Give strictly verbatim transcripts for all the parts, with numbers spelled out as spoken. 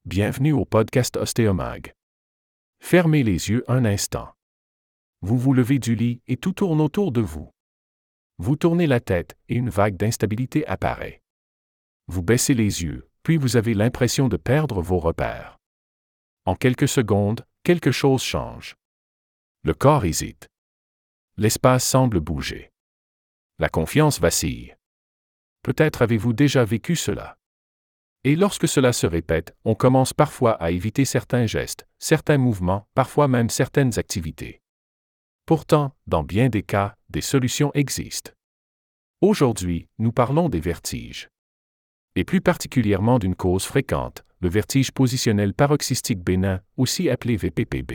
Bienvenue au podcast Ostéomag. Fermez les yeux un instant. Vous vous levez du lit et tout tourne autour de vous. Vous tournez la tête et une vague d'instabilité apparaît. Vous baissez les yeux, puis vous avez l'impression de perdre vos repères. En quelques secondes, quelque chose change. Le corps hésite. L'espace semble bouger. La confiance vacille. Peut-être avez-vous déjà vécu cela. Et lorsque cela se répète, on commence parfois à éviter certains gestes, certains mouvements, parfois même certaines activités. Pourtant, dans bien des cas, des solutions existent. Aujourd'hui, nous parlons des vertiges. Et plus particulièrement d'une cause fréquente, le vertige positionnel paroxystique bénin, aussi appelé V P P B.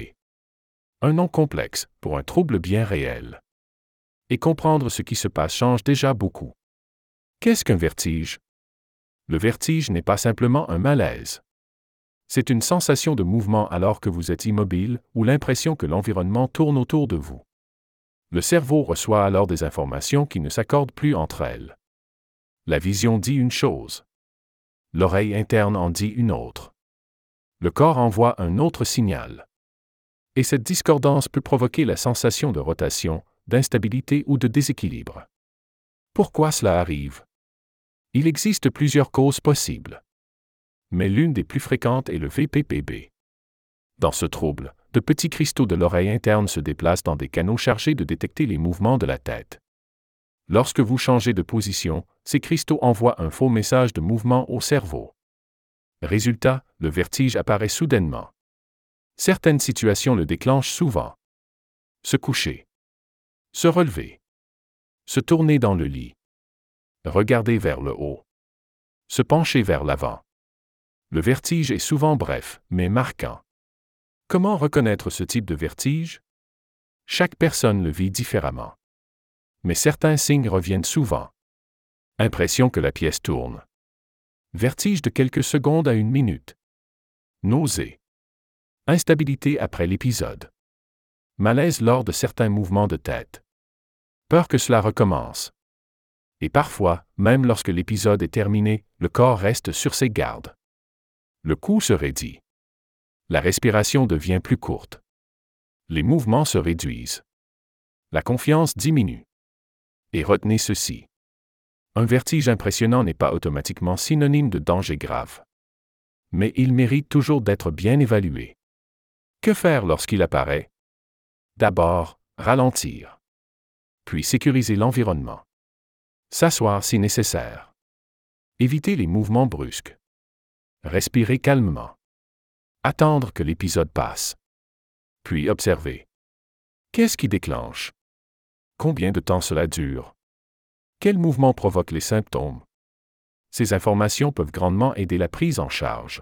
Un nom complexe, pour un trouble bien réel. Et comprendre ce qui se passe change déjà beaucoup. Qu'est-ce qu'un vertige? Le vertige n'est pas simplement un malaise. C'est une sensation de mouvement alors que vous êtes immobile ou l'impression que l'environnement tourne autour de vous. Le cerveau reçoit alors des informations qui ne s'accordent plus entre elles. La vision dit une chose. L'oreille interne en dit une autre. Le corps envoie un autre signal. Et cette discordance peut provoquer la sensation de rotation, d'instabilité ou de déséquilibre. Pourquoi cela arrive? Il existe plusieurs causes possibles. Mais l'une des plus fréquentes est le V P P B. Dans ce trouble, de petits cristaux de l'oreille interne se déplacent dans des canaux chargés de détecter les mouvements de la tête. Lorsque vous changez de position, ces cristaux envoient un faux message de mouvement au cerveau. Résultat, le vertige apparaît soudainement. Certaines situations le déclenchent souvent. Se coucher. Se relever. Se tourner dans le lit. Regarder vers le haut. Se pencher vers l'avant. Le vertige est souvent bref, mais marquant. Comment reconnaître ce type de vertige? Chaque personne le vit différemment. Mais certains signes reviennent souvent. Impression que la pièce tourne. Vertige de quelques secondes à une minute. Nausée. Instabilité après l'épisode. Malaise lors de certains mouvements de tête. Peur que cela recommence. Et parfois, même lorsque l'épisode est terminé, le corps reste sur ses gardes. Le cou se raidit. La respiration devient plus courte. Les mouvements se réduisent. La confiance diminue. Et retenez ceci. Un vertige impressionnant n'est pas automatiquement synonyme de danger grave. Mais il mérite toujours d'être bien évalué. Que faire lorsqu'il apparaît? D'abord, ralentir. Puis sécuriser l'environnement. S'asseoir si nécessaire. Éviter les mouvements brusques. Respirer calmement. Attendre que l'épisode passe. Puis observer. Qu'est-ce qui déclenche? Combien de temps cela dure? Quel mouvement provoque les symptômes? Ces informations peuvent grandement aider la prise en charge.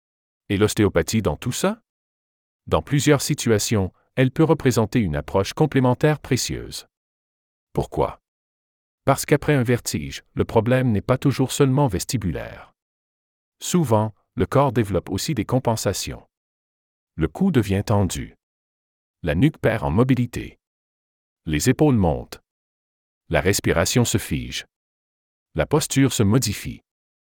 Et l'ostéopathie dans tout ça? Dans plusieurs situations, elle peut représenter une approche complémentaire précieuse. Pourquoi? Parce qu'après un vertige, le problème n'est pas toujours seulement vestibulaire. Souvent, le corps développe aussi des compensations. Le cou devient tendu. La nuque perd en mobilité. Les épaules montent. La respiration se fige. La posture se modifie.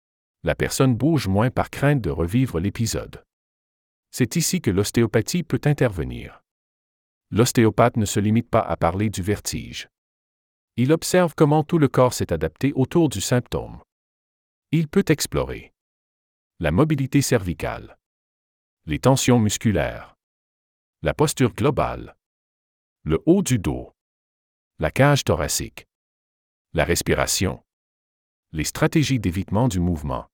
La personne bouge moins par crainte de revivre l'épisode. C'est ici que l'ostéopathie peut intervenir. L'ostéopathe ne se limite pas à parler du vertige. Il observe comment tout le corps s'est adapté autour du symptôme. Il peut explorer la mobilité cervicale, les tensions musculaires, la posture globale, le haut du dos, la cage thoracique, la respiration, les stratégies d'évitement du mouvement,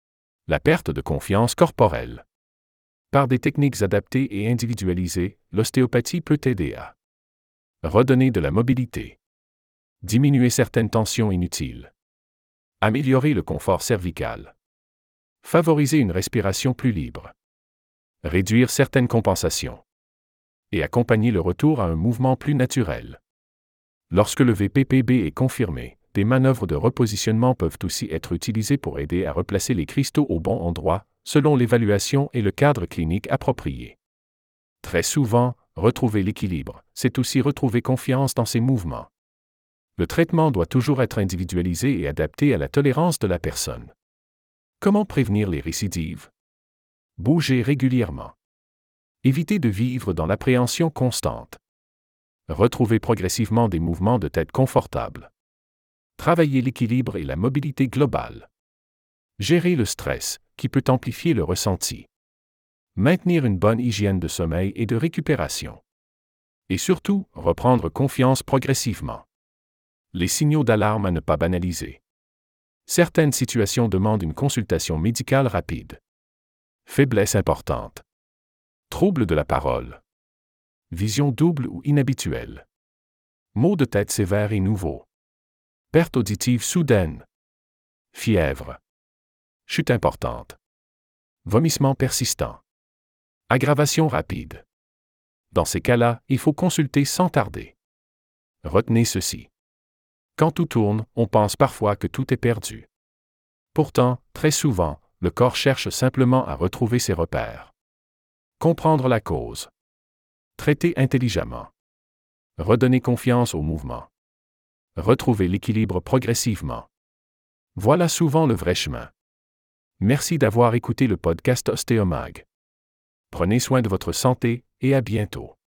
la perte de confiance corporelle. Par des techniques adaptées et individualisées, l'ostéopathie peut aider à redonner de la mobilité, diminuer certaines tensions inutiles, améliorer le confort cervical, favoriser une respiration plus libre, réduire certaines compensations et accompagner le retour à un mouvement plus naturel. Lorsque le V P P B est confirmé, des manœuvres de repositionnement peuvent aussi être utilisées pour aider à replacer les cristaux au bon endroit, selon l'évaluation et le cadre clinique approprié. Très souvent, retrouver l'équilibre, c'est aussi retrouver confiance dans ses mouvements. Le traitement doit toujours être individualisé et adapté à la tolérance de la personne. Comment prévenir les récidives? Bougez régulièrement. Évitez de vivre dans l'appréhension constante. Retrouvez progressivement des mouvements de tête confortables. Travaillez l'équilibre et la mobilité globale. Gérez le stress, qui peut amplifier le ressenti. Maintenir une bonne hygiène de sommeil et de récupération. Et surtout, reprendre confiance progressivement. Les signaux d'alarme à ne pas banaliser. Certaines situations demandent une consultation médicale rapide. Faiblesse importante. Troubles de la parole. Vision double ou inhabituelle. Maux de tête sévères et nouveaux. Perte auditive soudaine. Fièvre. Chute importante. Vomissement persistant. Aggravation rapide. Dans ces cas-là, il faut consulter sans tarder. Retenez ceci. Quand tout tourne, on pense parfois que tout est perdu. Pourtant, très souvent, le corps cherche simplement à retrouver ses repères. Comprendre la cause. Traiter intelligemment. Redonner confiance au mouvement. Retrouver l'équilibre progressivement. Voilà souvent le vrai chemin. Merci d'avoir écouté le podcast Ostéomag. Prenez soin de votre santé et à bientôt.